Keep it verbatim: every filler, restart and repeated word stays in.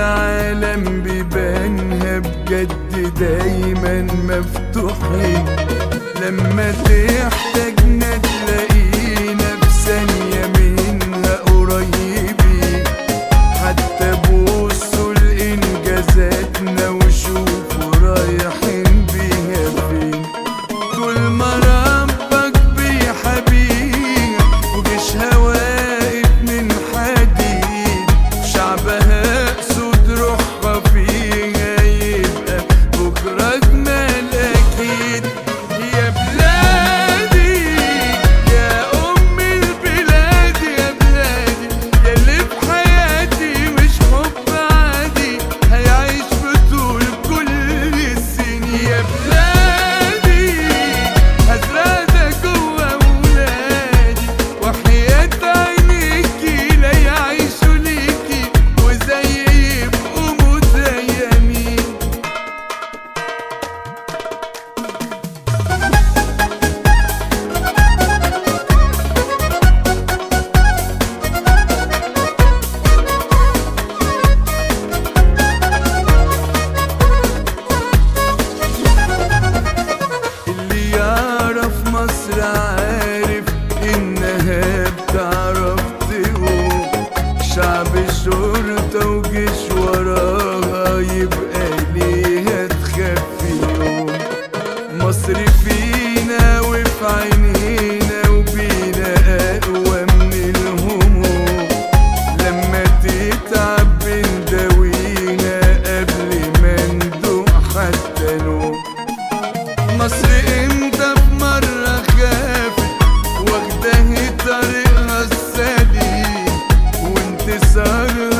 العالم بيبانها بجد دايما مفتوحين، لما تحتاجنا تلاقينا بثانية منها قريبين. حتى بصوا لإنجازاتنا وشوفوا رايحين بيها فين. طول ما ربك بيحبيها وجيشها واقف من حديد، شعبها أسود روحها فيها، يبقى بكرة أجمل أكيد. يا بلادي يا أم البلاد، يا بلادي يا اللي في حياتي مش حب عادي، هيعيش بطول كل السنين. يا بلادي هزرع ده جوا ولادي، وحياة عينيكي لا يعيشوا ليكي، وزي يبقوا متيمين. اللي يعرف مصر عارف إنها بتعرف تقوم، شعب شرطة وجيش وراها، يبقى ليها تخفي يوم. مصر فينا وفي عينينا وبينا أقوى من الهموم، لما تتعب بنداوينا قبل ما ندوق حتى نوم. مصر امتى في مرة خافت واخداه طريقها السليم، وانتصارها